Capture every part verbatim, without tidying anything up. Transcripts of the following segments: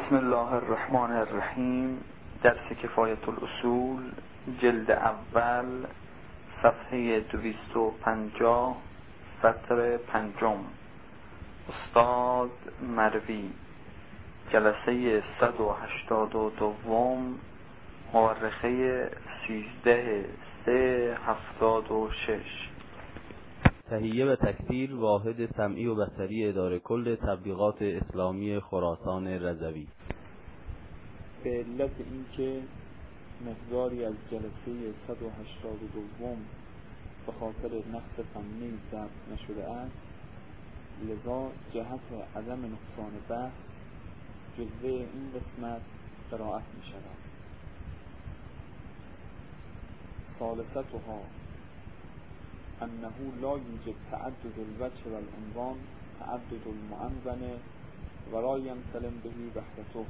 بسم الله الرحمن الرحیم. درس کفایت الاصول، جلد اول، صفحه دویست و پنجاه، سطر پنجم. استاد مروی، جلسه صد و هشتاد و دوم، مورخه سیزده سه هفتاد و شش. تهیه و تکثیر واحد سمعی و بصری اداره کل تبلیغات اسلامی خراسان رضوی. به علت اینکه مقداری از جلسه صد و هشتاد و دوم به خاطر نقص فنی ضبط نشده است، لذا جهت عدم نقصان بحث جزوه این قسمت قرائت می شود. ثالثتها انه لا یوجد تعدد الوجه والعنوان تعدد المعنون ولا ینسلم بهی وحدته.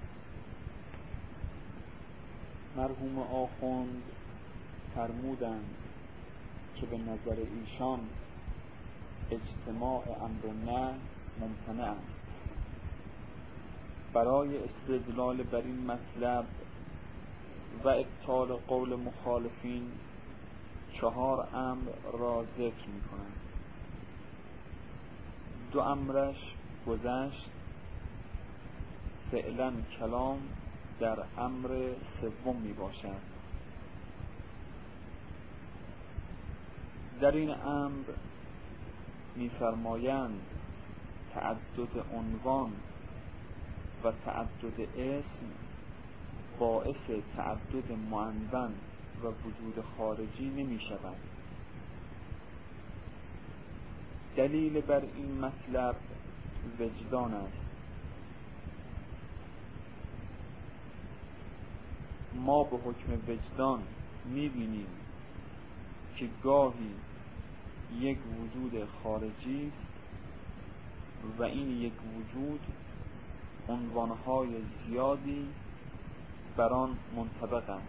مرحوم آخوند فرمودند که به نظر ایشان اجتماع امر نه ممتنع است. برای استدلال بر این مطلب و ابطال قول مخالفین چهار امر را ذکر می کنند. دو امرش گذشت، فعلا کلام در امر سوم می باشد. در این امر می فرمایند تعدد عنوان و تعدد اسم باعث تعدد معنون و وجود خارجی نمی شود. دلیل بر این مطلب وجدان است. ما به حکم وجدان می بینیم که گاهی یک وجود خارجی و این یک وجود عنوانهای زیادی بر آن منطبق است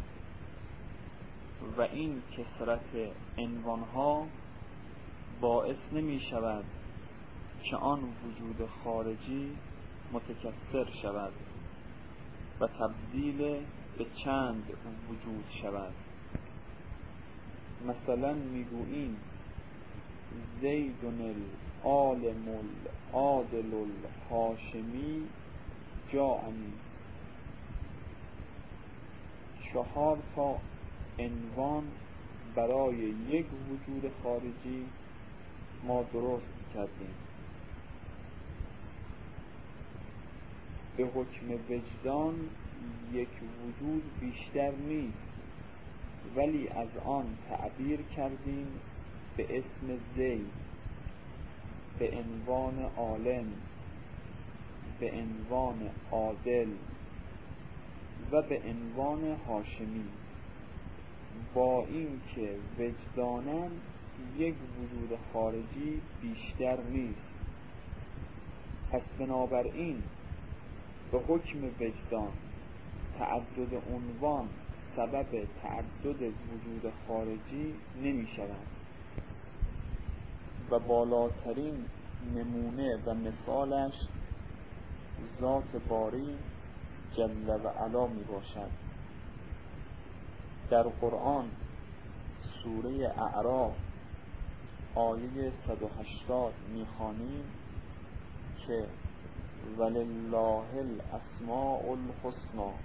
و این کثرت عنوانها باعث نمی شود که آن وجود خارجی متکثر شود و تبدیل به چند وجود شود. مثلا میگوییم زید العالم العادل الهاشمی جاءنی. چهار تا عنوان برای یک وجود خارجی ما درست کردیم. به حکم وجدان یک وجود بیشتر نیست، ولی از آن تعبیر کردیم به اسم زید، به عنوان عالم، به عنوان عادل و به عنوان هاشمی، با این که وجداناً یک وجود خارجی بیشتر نیست. پس بنابراین به حکم وجدان تعدد عنوان سبب تعدد وجود خارجی نمی شود و بالاترین نمونه و مثالش ذات باری جل و علا می باشد. در قرآن سوره اعراف آیه صد و هشتاد می خوانیم که ولله الاسماء الحسنی.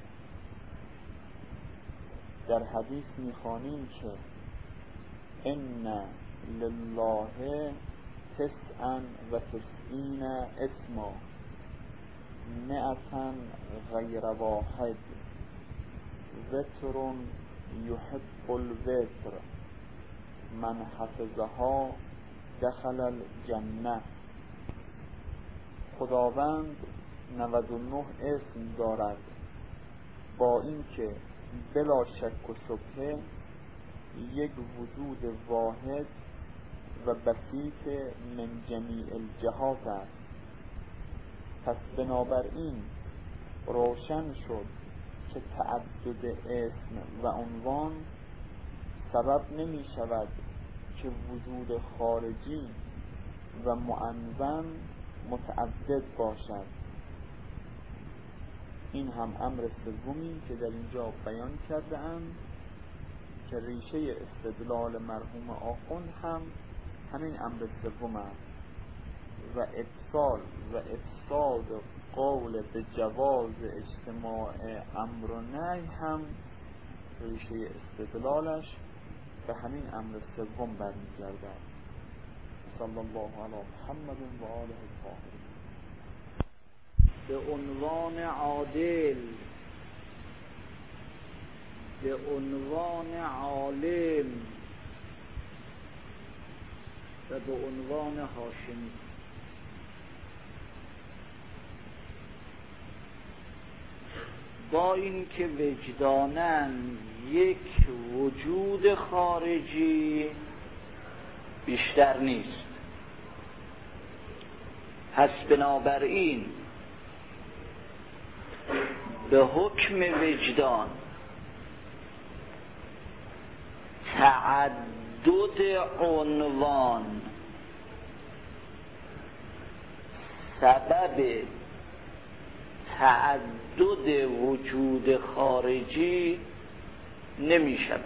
در حدیث می خوانیم که ان لله تسعا و تسعین اسما مئتا غیر واحد وتر یحب الوتر من حفظها دخل الجنه. خداوند نود و نه اسم دارد، با اینکه بلا شک و شبهه یک وجود واحد و بسیط من جمیع الجهات است. پس بنابراین روشن شد که تعدد اسم و عنوان سبب نمی شود که وجود خارجی و معنون متعدد باشد، این هم امر سومی که در اینجا بیان کرده ام که ریشه استدلال مرحوم آخوند هم همین امر سوم است و افصال و افساد قول به جواز اجتماع امر و نهی هم ریشه استدلالش به همین امر سوم برمیگردد. صلی الله علی محمد و آله الطاهرین. به عنوان عادل، به عنوان عالم و به عنوان هاشمی. با اینکه وجداناً یک وجود خارجی بیشتر نیست، پس بنابراین به حکم وجدان تعدد عنوان سبب تعدد وجود خارجی نمی شود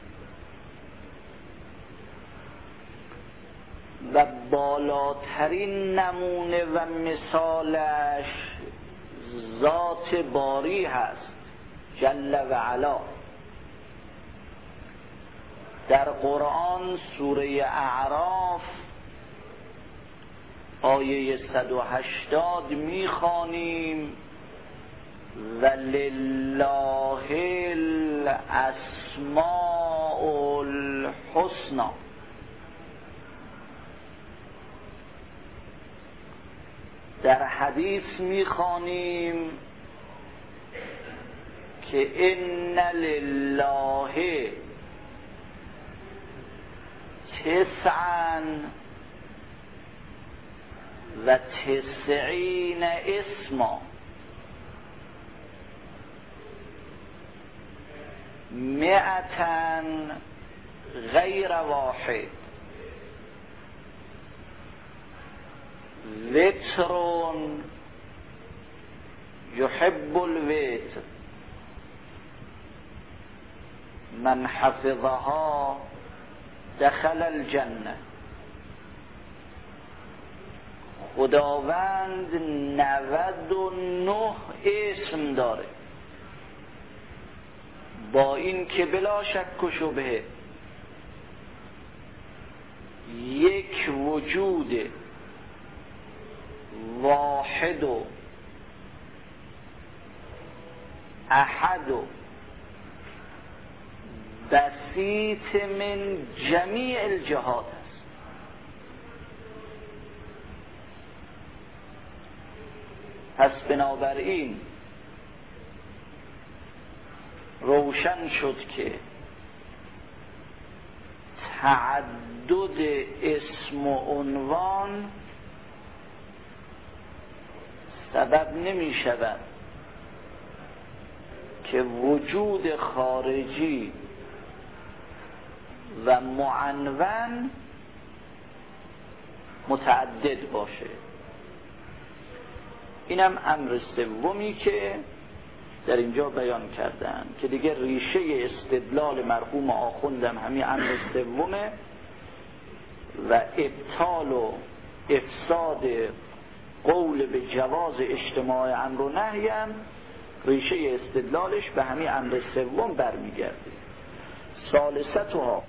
و بالاترین نمونه و مثالش ذات باری هست جل و علا. در قرآن سوره اعراف آیه صد و هشتاد میخوانیم ولله الاسماء الحسنی. در حدیث میخوانیم که ان لله تسعا و تسعین اسما مئتا غیر واحد وتر يحب الوتر من حفظها دخل الجنه. خداوند نود و نه اسم داره، با این که بلا شک و شبهه یک وجود واحد و احد و بسیط من جمیع الجهات است. پس بنابراین روشن شد که تعدد اسم و عنوان سبب نمی شود که وجود خارجی و معنون متعدد باشه. اینم امر سومی که در اینجا بیان کردن که دیگه ریشه استدلال مرحوم آخوندم همین امر سومه و ابطال و افساد قول به جواز اجتماع امر و نهی هم ریشه استدلالش به همین امر سوم برمیگرده. ثالثتها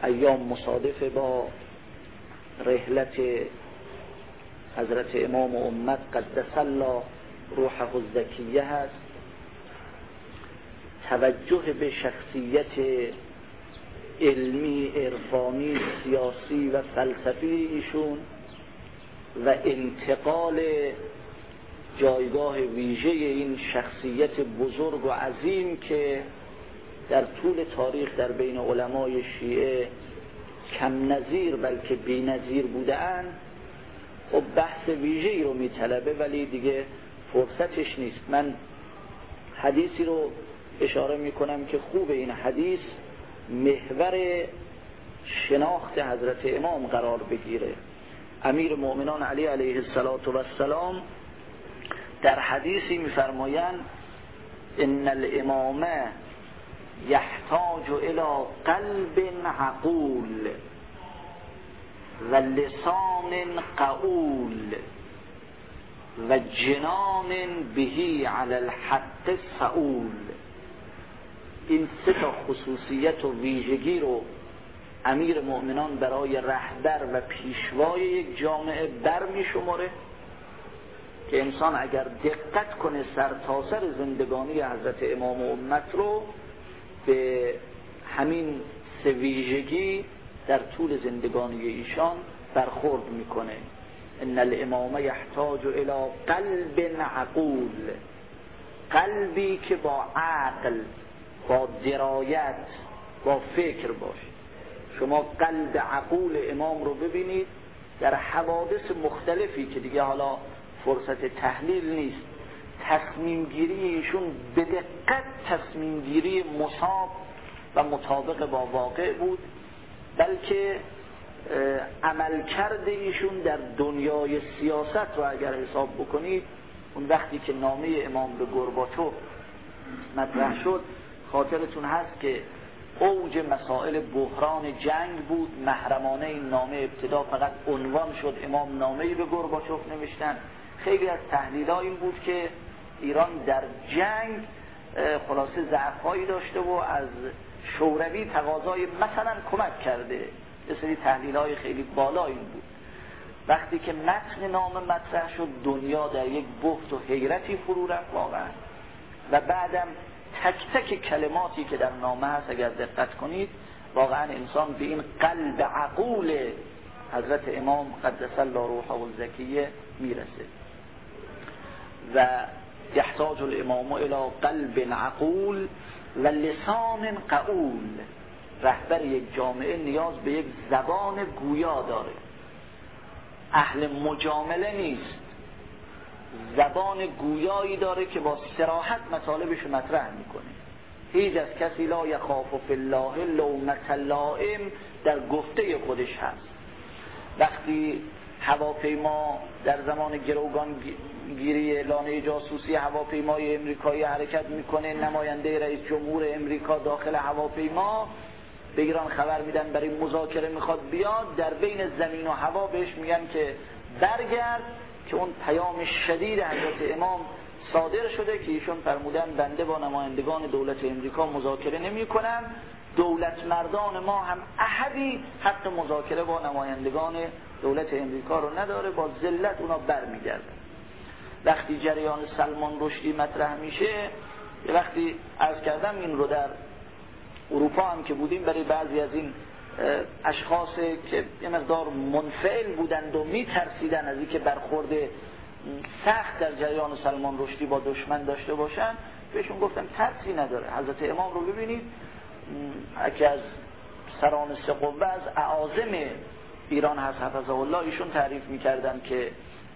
ایام مصادف با رحلت حضرت امام امت قدس الله روحه الزکیه هست. توجه به شخصیت علمی، عرفانی، سیاسی و فلسفی ایشون و انتقال جایگاه ویژه این شخصیت بزرگ و عظیم که در طول تاریخ در بین علمای شیعه کم نظیر بلکه بی نظیر بودند، خب بحث ویژه‌ای رو میطلبه ولی دیگه فرصتش نیست. من حدیثی رو اشاره میکنم که خوب این حدیث محور شناخت حضرت امام قرار بگیره. امیر مؤمنان علی علیه السلام در حدیثی میفرمایند ان الامام یحتاج الی قلب عقول و لسان قعول و جنان بهی علی الحق سئول. این سه تا خصوصیت و ویژگی رو امیر مؤمنان برای رهبر و پیشوای یک جامعه بر می شماره که انسان اگر دقت کنه سرتاسر زندگانی حضرت امام و امت رو به همین سه ویژگی در طول زندگانی ایشان برخورد میکنه. ان الامام یحتاج الی قلب عقول، قلبی که با عقل، با درایت، با فکر باشه. شما قلب عقول امام رو ببینید در حوادث مختلفی که دیگه حالا فرصت تحلیل نیست، تصمیم گیری ایشون به دقت تصمیم گیری مصاب و مطابق با واقع بود، بلکه عمل کرده ایشون در دنیای سیاست رو اگر حساب بکنید، اون وقتی که نامه امام به گورباچوف مطرح شد خاطرتون هست که اوج مسائل بحران جنگ بود. محرمانه این نامه ابتدا فقط عنوان شد، امام نامه‌ای به گورباچوف نوشتن. خیلی از تحلیل‌ها این بود که ایران در جنگ خلاصه ضعف‌هایی داشته و از شوروی تقاضای مثلا کمک کرده. یه سری تحلیل‌های خیلی بالا این بود. وقتی که متن نامه مطرح شد دنیا در یک بهت و حیرتی فرو رفت واقعا، و بعدم تک تک کلماتی که در نامه هست اگر دقت کنید واقعا انسان به این قلب عقول حضرت امام قدس الله روحه الزکیه میرسه. و یحتاج الامام الی قلب عقول و لسان قعول. رهبر یک جامعه نیاز به یک زبان گویا داره، اهل مجامله نیست، زبان گویایی داره که با صراحت مطالبش مطرح میکنه. هیچ از کسی لا یخاف فی الله لومة لائم در گفته خودش هست. وقتی هواپیما در زمان گروگان گیری لانه جاسوسی هواپیمای امریکایی حرکت میکنه، نماینده رئیس جمهور امریکا داخل هواپیما به ایران خبر میدن برای مذاکره میخواد بیاد، در بین زمین و هوا بهش میگن که برگرد، که اون پیام شدید حضرت امام صادر شده که ایشون فرمودن بنده با نمایندگان دولت امریکا مذاکره نمی کنم، دولت مردان ما هم احدی حق مذاکره با نمایندگان دولت امریکا رو نداره، با ذلت اونا برمیگردن. وقتی جریان سلمان رشدی مطرح میشه، یه وقتی عرض کردم این رو در اروپا هم که بودیم برای بعضی از این اشخاص که یه مقدار منفعل بودند و میترسیدن از اینکه برخورد سخت در جریان سلمان رشدی با دشمن داشته باشن، بهشون گفتم ترسی نداره. حضرت امام رو ببینید، یکی از سران سه قوه از اعاظم ایران هست حفظه الله، ایشون تعریف میکردن که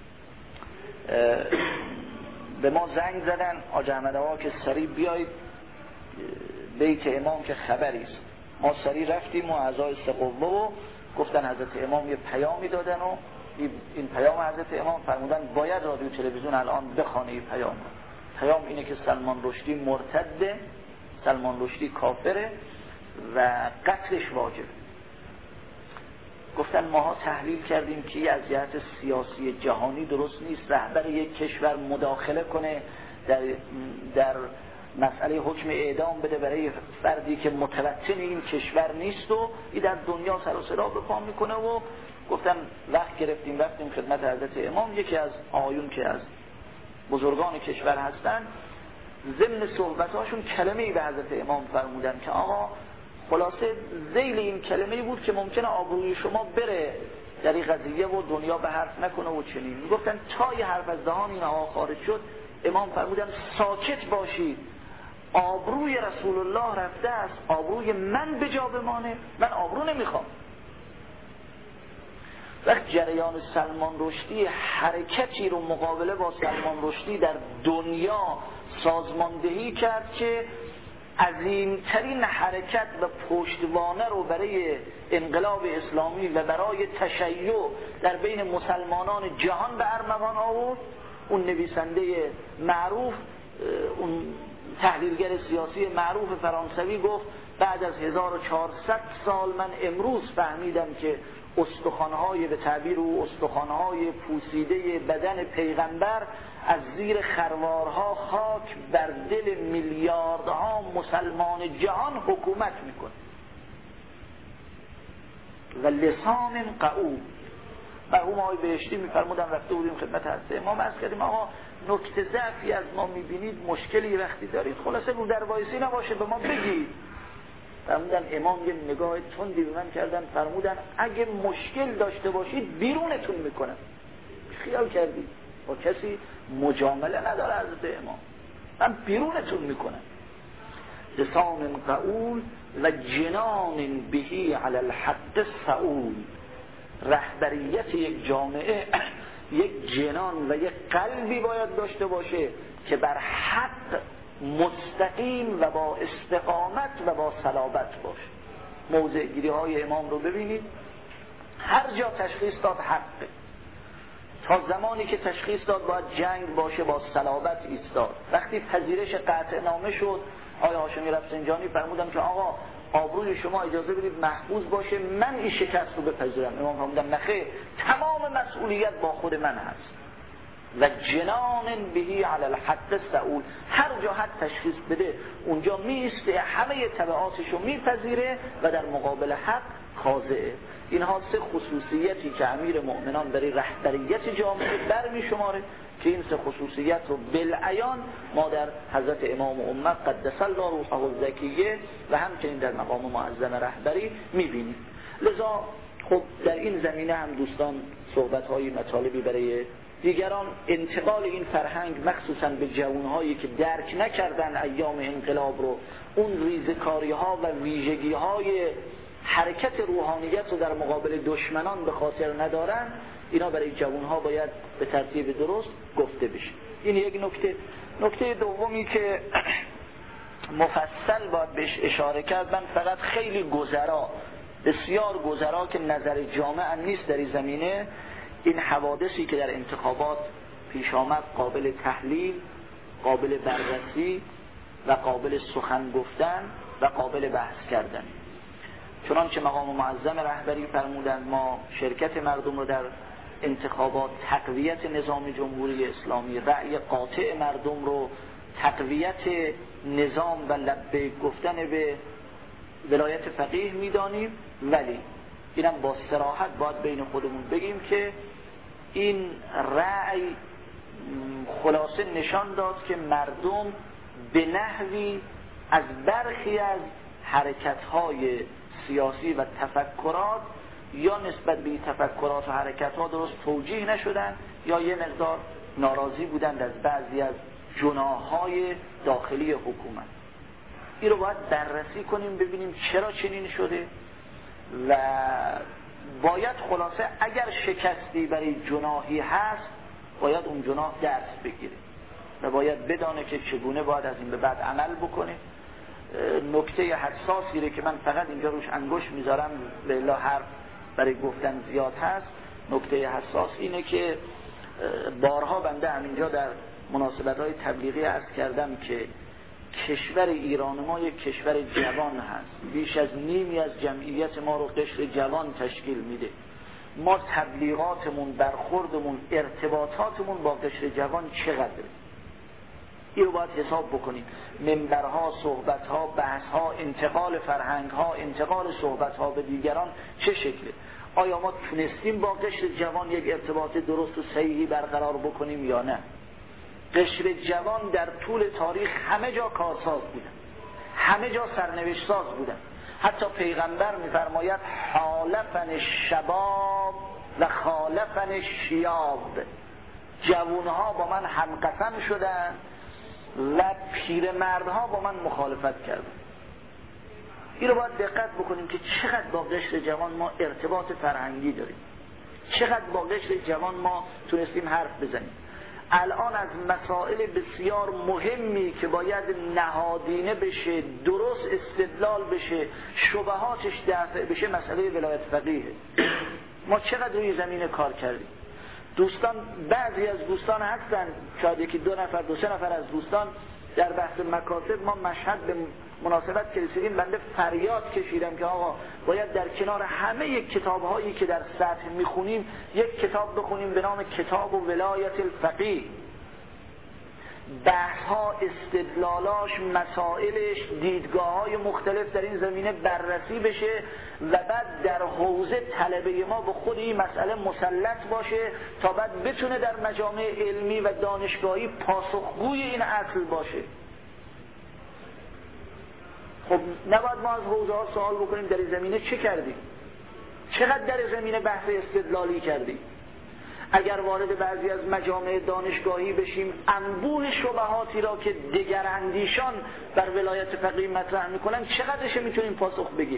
به ما زنگ زدن آج احمد آقا که سریع بیایید بیت امام که خبری است. ما سریع رفتیم و اعضای سه قوه و گفتن حضرت امام یه پیامی دادن و این پیام حضرت امام فرمودن باید رادیو تلویزیون الان بخونه این پیام. پیام اینه که سلمان رشدی مرتده، سلمان رشدی کافره و قتلش واجبه. گفتن ماها تحلیل کردیم که از جهت سیاسی جهانی درست نیست رهبر یک کشور مداخله کنه در در مسئله حکم اعدام بده برای فردی که متوطن این کشور نیست و این در دنیا سر و صدا به پا میکنه. و گفتم وقت گرفتیم رفتیم خدمت حضرت امام، یکی از آقایون که از بزرگان کشور هستن ضمن صحبتاشون کلمه‌ای به حضرت امام فرمودن که آقا خلاصه ذیل این کلمه‌ای بود که ممکنه آبروی شما بره در این قضیه و دنیا به حرف نکنه و چنین. میگفتن تا یه حرف از دهان این آقا خارج شد امام فرمودن ساکت باشید، آبروی رسول الله رفته است، آبروی من به جا بمانه، من آبرو نمیخوام. وقت جریان سلمان رشدی حرکتی رو مقابله با سلمان رشدی در دنیا سازماندهی کرد که عظیمترین حرکت و پشتوانه رو برای انقلاب اسلامی و برای تشیع در بین مسلمانان جهان به ارمغان آورد. اون نویسنده معروف، اون تحلیلگر سیاسی معروف فرانسوی گفت بعد از هزار و چهارصد سال من امروز فهمیدم که استخوان‌های به تعبیر او استخوان‌های پوسیده بدن پیغمبر از زیر خروارها خاک بر دل میلیاردها مسلمان جهان حکومت میکنه. و لسان قعود. مرحوم آقای بهشتی میفرمودن رفته بودیم خدمت حضرت امام عرض کردیم آقا نکته ضعفی از ما میبینید، مشکلی وقتی دارید خلاصه رو در وایسی نباشه به ما بگید. فرمودن امام یه نگاه تندی به من کردن، فرمودن اگه مشکل داشته باشید بیرونتون میکنم. خیال کردید با کسی مجامله نداره حضرت امام، من بیرونتون میکنم. لسان قعول و جنان بهی علی الحق سعول. رهبریت یک جامعه یک جنان و یک قلبی باید داشته باشه که بر حق مستقیم و با استقامت و با صلابت باشه. موضع گیری های امام رو ببینید، هر جا تشخیص داد حقه. تا زمانی که تشخیص داد باید جنگ باشه با صلابت ایستاد. وقتی پذیرش قطع نامه شد آقای هاشمی رفسنجانی فرمودن که آقا آبروی شما اجازه بدید محفوظ باشه، من این شکست رو بپذیرم. امام فرمودن نخیر، تمام مسئولیت با خود من هست. و جنان بهی علی الحق سعول. هر جا حد تشخیص بده اونجا میسته، همه تبعاتش رو میپذیره و در مقابل حق خاضعه. اینها سه خصوصیتی که امیر مؤمنان برای رهبریت جامعه برمی شماره که این سه خصوصیت رو بالعیان ما در حضرت امام امه قدس الله روحه الزکیه و همچنین در مقام معظم رهبری میبینیم. لذا خب در این زمینه هم دوستان صحبت‌های مطالبی برای دیگران انتقال این فرهنگ مخصوصا به جوانهایی که درک نکردن ایام انقلاب رو، اون ریزکاری ها و ویژگی های حرکت روحانیت رو در مقابل دشمنان به خاطر ندارن، اینا برای جوانها باید به ترتیب درست گفته بشه. این یک نکته. نکته دومی که مفصل باید بهش اشاره کرد، من فقط خیلی گذرا بسیار گذرا که نظر جامعه نیست در این زمینه، این حوادثی که در انتخابات پیش آمد قابل تحلیل، قابل بررسی و قابل سخن گفتن و قابل بحث کردن. چنانچه مقام معظم رهبری فرمودند ما شرکت مردم رو در انتخابات، تقویت نظام جمهوری اسلامی، رأی قاطع مردم رو، تقویت نظام و لبیک گفتن به ولایت فقیه میدانیم، ولی اینم با صراحت باید بین خودمون بگیم که این رأی خلاصه نشان داد که مردم به نحوی از برخی از حرکت‌های سیاسی و تفکرات یا نسبت به این تفکرات و حرکت‌ها درست توجیه نشدن یا یه مقدار ناراضی بودند از بعضی از جناح‌های داخلی حکومت. این رو باید بررسی کنیم ببینیم چرا چنین شده و باید خلاصه اگر شکستی برای جناحی هست باید اون جناح درس بگیره و باید بدانه که چگونه باید از این به بعد عمل بکنه. نکته حساسی رو که من فقط اینجا روش انگشت میذارم به الا حرف برای گفتن زیاد هست، نکته حساس اینه که بارها بنده همینجا در مناسبت‌های تبلیغی عرض کردم که کشور ایران ما یک کشور جوان هست، بیش از نیمی از جمعیت ما رو قشر جوان تشکیل میده. ما تبلیغاتمون، برخوردمون، ارتباطاتمون با قشر جوان چقدره؟ این رو باید حساب بکنیم. منبرها، صحبتها، بحثها، انتقال فرهنگها، انتقال صحبتها به دیگران چه شکله؟ آیا ما تونستیم با قشر جوان یک ارتباط درست و صحیحی برقرار بکنیم یا نه؟ قشر جوان در طول تاریخ همه جا کارساز بودن، همه جا سرنوشت ساز بودن. حتی پیغمبر می‌فرماید حالفن الشباب و خالفن الشیاب، جوانها با من همقسم شدن و پیرمردها با من مخالفت کردن. این رو باید دقت بکنیم که چقدر با قشر جوان ما ارتباط فرهنگی داریم، چقدر با قشر جوان ما تونستیم حرف بزنیم. الان از مسائل بسیار مهمی که باید نهادینه بشه، درست استدلال بشه، شبهاتش دفع بشه، مسئله ولایت فقیه. ما چقدر روی زمین کار کردیم. دوستان، بعضی از دوستان هستن، شاید یکی دو نفر دو سه نفر از دوستان در بحث مکاتب، ما مشهد به مناسبت که رسیدیم بنده فریاد کشیدم که آقا باید در کنار همه یک کتاب هایی که در سطح میخونیم یک کتاب بخونیم به نام کتاب و ولایت الفقیه. بحث ها، استدلالاش، مسائلش، دیدگاه های مختلف در این زمینه بررسی بشه و بعد در حوزه طلبه ما به خود این مسئله مسلط باشه تا بعد بتونه در مجامع علمی و دانشگاهی پاسخگوی این اصل باشه. خب نباید ما از حوزه ها سوال بکنیم در این زمینه چه کردیم؟ چقدر در زمینه بحث استدلالی کردیم؟ اگر وارد بعضی از مجامع دانشگاهی بشیم، انبوه شبهاتی را که دگراندیشان بر ولایت فقیه مطرح میکنن چقدرش میتونیم پاسخ بگیم؟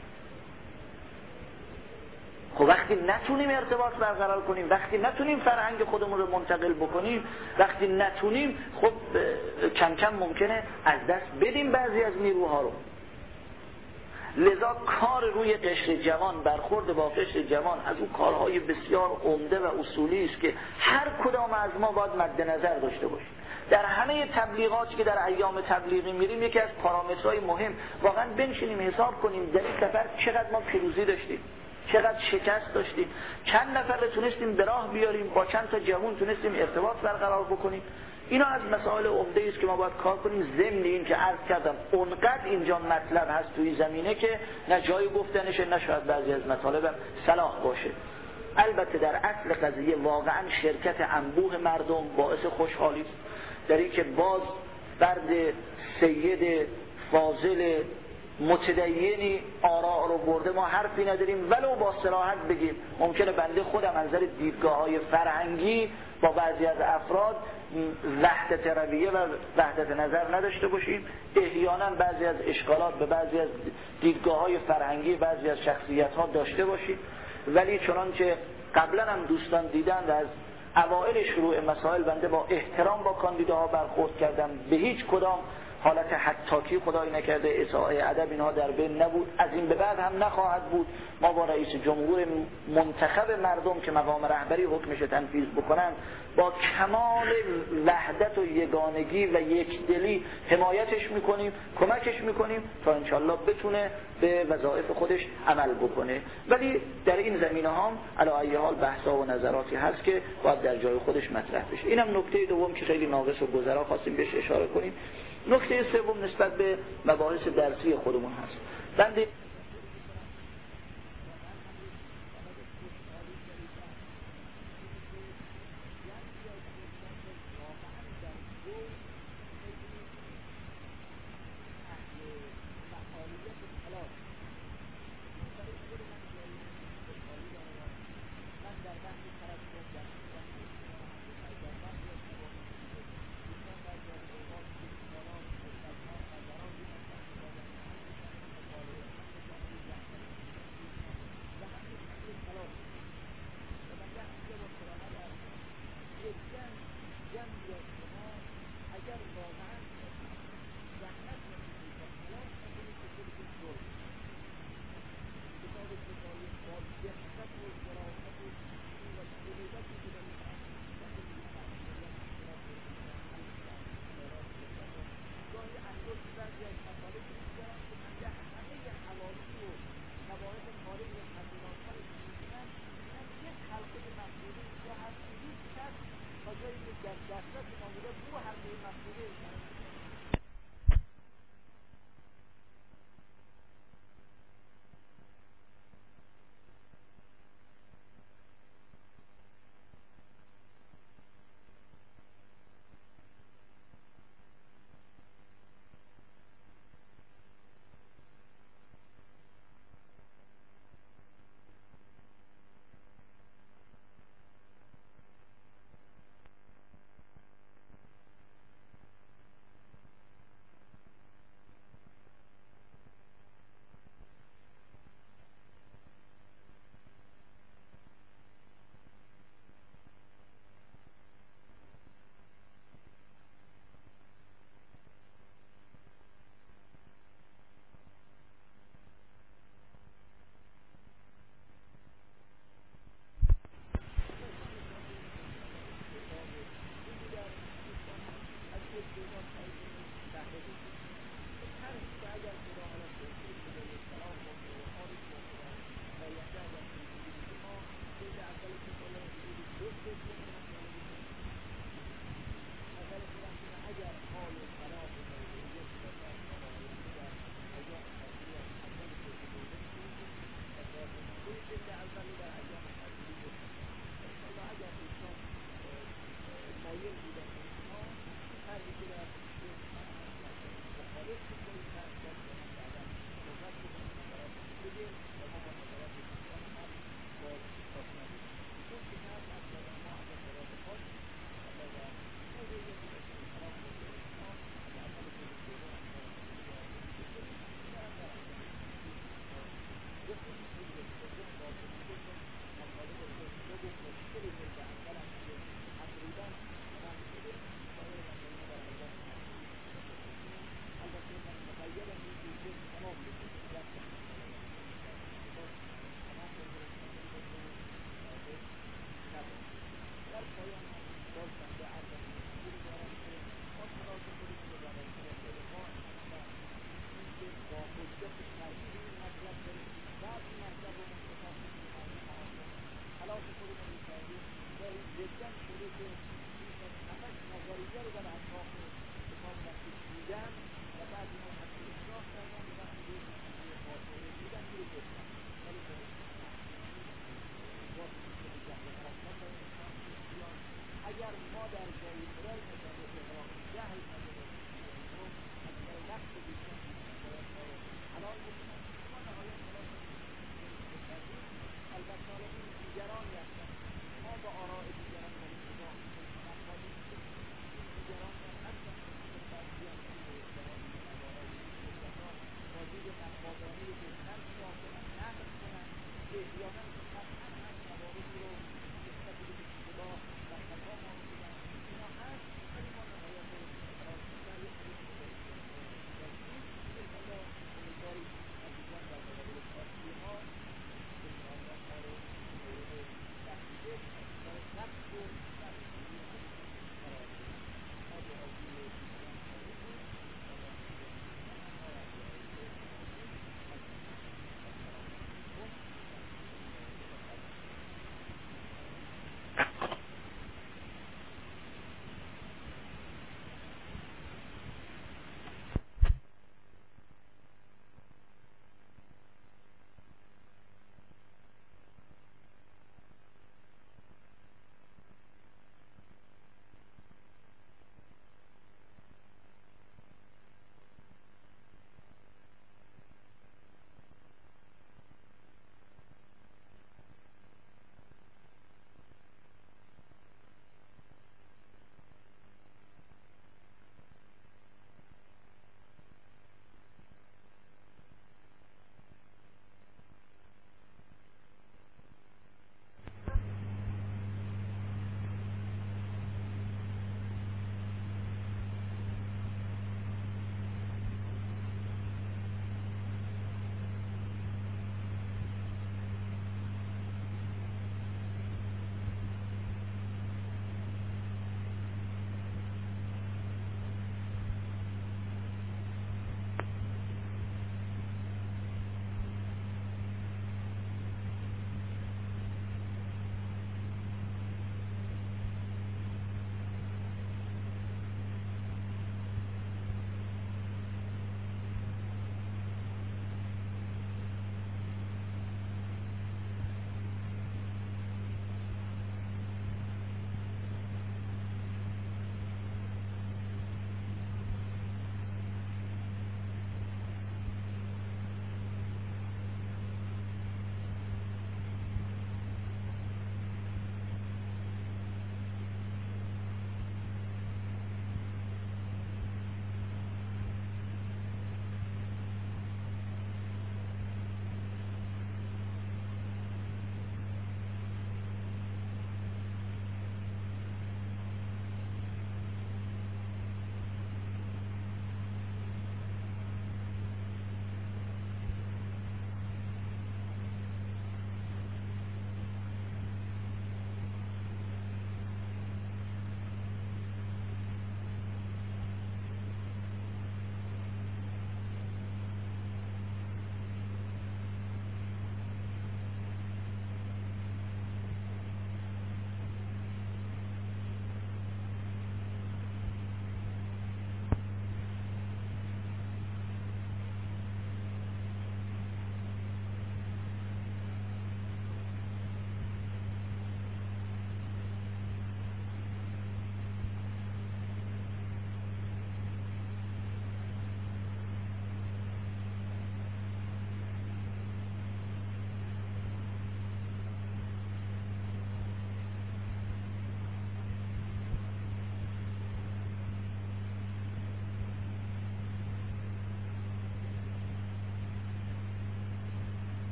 خب وقتی نتونیم ارتباط برقرار کنیم، وقتی نتونیم فرهنگ خودمون رو منتقل بکنیم، وقتی نتونیم، خب کم کم ممکنه از دست بدیم بعضی از نیروها رو. لذا کار روی قشر جوان، برخورد با قشر جوان از اون کارهای بسیار عمده و اصولی است که هر کدام از ما باید مد نظر داشته باشیم. در همه تبلیغاتی که در ایام تبلیغی میریم، یکی از پارامترهای مهم واقعا بنشینیم حساب کنیم در این سفر چقدر ما پیروزی داشتیم، چقدر شکست داشتیم، چند نفر رو تونستیم به راه بیاریم، با چند تا جوان تونستیم ارتباط برقرار بکنیم. اینا از مسائل عمده است که ما باید کار کنیم. ضمن این که عرض کردم اونقدر اینجا مطلب هست توی زمینه که نه جای گفتنشه، نه شاید بعضی از مطالب صلاح باشه. البته در اصل قضیه واقعا شرکت انبوه مردم باعث خوشحالی است در این که باز فرد سید فاضل متدینی آراء رو برده، ما حرفی نداریم ولو با صراحت بگیم. ممکنه بنده خودم از نظر دیدگاه‌های فرهنگی با بعضی از افراد وحدت رویه و وحدت نظر نداشته باشیم، احیانا بعضی از اشکالات به بعضی از دیدگاه‌های فرهنگی بعضی از شخصیت‌ها داشته باشیم، ولی چنانچه قبلا هم دوستان دیدن و از اوائل شروع مسائل بنده با احترام با کاندیداها برخورد کردم، به هیچ کدام حالت حتاکی خدای نکرده اساءه ادب اینها در بین نبود، از این به بعد هم نخواهد بود. ما با رئیس جمهور منتخب مردم که مقام رهبری حکمش تنفیذ بکنن با کمال وحدت و یگانگی و یکدلی حمایتش میکنیم، کمکش میکنیم تا انشالله بتونه به وظایف خودش عمل بکنه. ولی در این زمینه هم علی ای حال بحثا و نظراتی هست که باید در جای خودش مطرح بشه. اینم نکته دوم که خیلی ناقص و گذرا خواستیم بهش اشاره کنیم. نکته سوم نسبت به مباحث درسی خودمون هست. بنده